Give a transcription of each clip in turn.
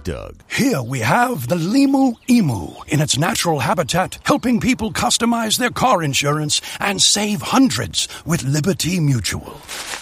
Doug. Here we have the Limu Emu in its natural habitat, helping people customize their car insurance and save hundreds with Liberty Mutual.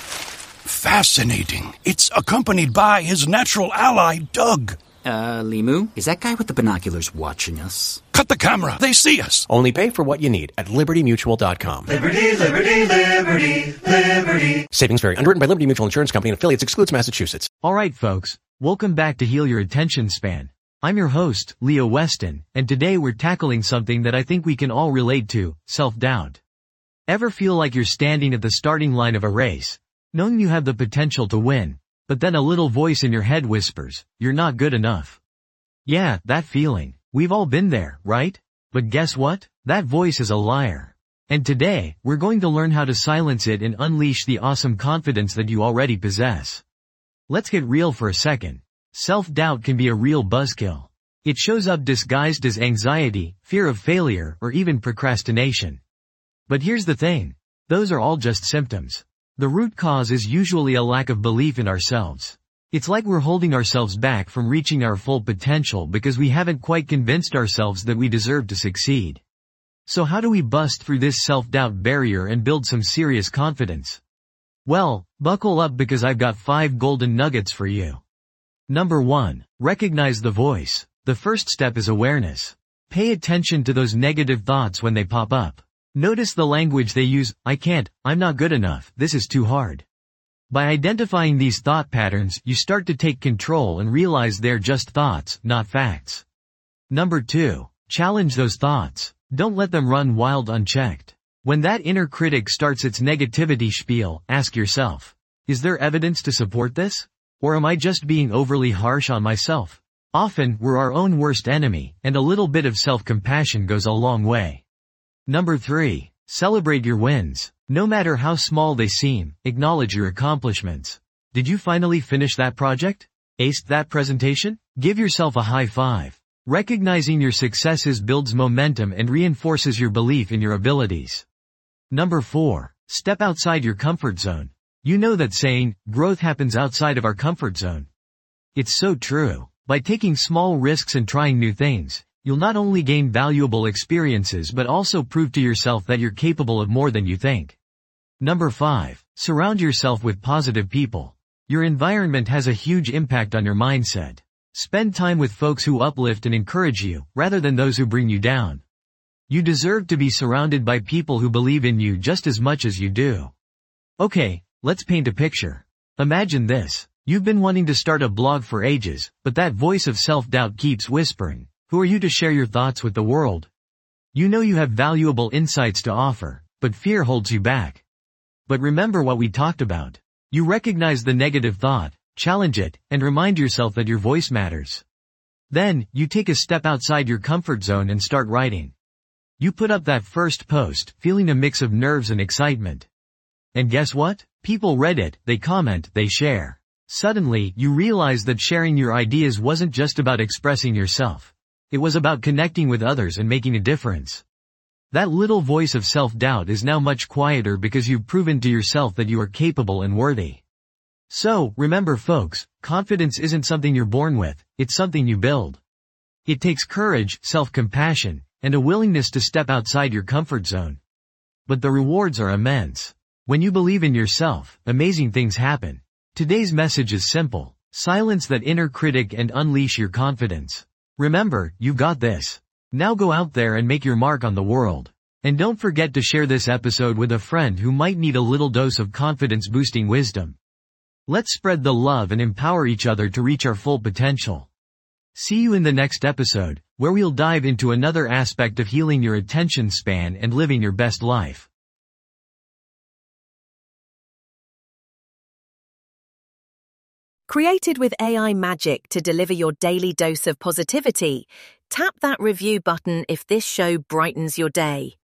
Fascinating. It's accompanied by his natural ally, Doug. Limu, is that guy with the binoculars watching us? Cut the camera. They see us. Only pay for what you need at libertymutual.com. Liberty, liberty, liberty, liberty. Savings vary. Underwritten by Liberty Mutual Insurance Company and affiliates. Excludes Massachusetts. All right, folks. Welcome back to Heal Your Attention Span. I'm your host, Leo Weston, and today we're tackling something that I think we can all relate to, self-doubt. Ever feel like you're standing at the starting line of a race, knowing you have the potential to win, but then a little voice in your head whispers, you're not good enough? Yeah, that feeling. We've all been there, right? But guess what? That voice is a liar. And today, we're going to learn how to silence it and unleash the awesome confidence that you already possess. Let's get real for a second. Self-doubt can be a real buzzkill. It shows up disguised as anxiety, fear of failure, or even procrastination. But here's the thing. Those are all just symptoms. The root cause is usually a lack of belief in ourselves. It's like we're holding ourselves back from reaching our full potential because we haven't quite convinced ourselves that we deserve to succeed. So how do we bust through this self-doubt barrier and build some serious confidence? Well, buckle up because I've got 5 golden nuggets for you. Number 1. Recognize the voice. The first step is awareness. Pay attention to those negative thoughts when they pop up. Notice the language they use, I can't, I'm not good enough, this is too hard. By identifying these thought patterns, you start to take control and realize they're just thoughts, not facts. Number 2. Challenge those thoughts. Don't let them run wild unchecked. When that inner critic starts its negativity spiel, ask yourself, is there evidence to support this? Or am I just being overly harsh on myself? Often, we're our own worst enemy, and a little bit of self-compassion goes a long way. Number 3. Celebrate your wins. No matter how small they seem, acknowledge your accomplishments. Did you finally finish that project? Aced that presentation? Give yourself a high five. Recognizing your successes builds momentum and reinforces your belief in your abilities. Number 4. Step outside your comfort zone. You know that saying, growth happens outside of our comfort zone. It's so true. By taking small risks and trying new things, you'll not only gain valuable experiences but also prove to yourself that you're capable of more than you think. Number 5. Surround yourself with positive people. Your environment has a huge impact on your mindset. Spend time with folks who uplift and encourage you, rather than those who bring you down. You deserve to be surrounded by people who believe in you just as much as you do. Okay, let's paint a picture. Imagine this. You've been wanting to start a blog for ages, but that voice of self-doubt keeps whispering, who are you to share your thoughts with the world? You know you have valuable insights to offer, but fear holds you back. But remember what we talked about. You recognize the negative thought, challenge it, and remind yourself that your voice matters. Then, you take a step outside your comfort zone and start writing. You put up that first post, feeling a mix of nerves and excitement. And guess what? People read it, they comment, they share. Suddenly, you realize that sharing your ideas wasn't just about expressing yourself. It was about connecting with others and making a difference. That little voice of self-doubt is now much quieter because you've proven to yourself that you are capable and worthy. So, remember folks, confidence isn't something you're born with, it's something you build. It takes courage, self-compassion, and a willingness to step outside your comfort zone. But the rewards are immense. When you believe in yourself, amazing things happen. Today's message is simple. Silence that inner critic and unleash your confidence. Remember, you've got this. Now go out there and make your mark on the world. And don't forget to share this episode with a friend who might need a little dose of confidence-boosting wisdom. Let's spread the love and empower each other to reach our full potential. See you in the next episode, where we'll dive into another aspect of healing your attention span and living your best life. Created with AI magic to deliver your daily dose of positivity, tap that review button if this show brightens your day.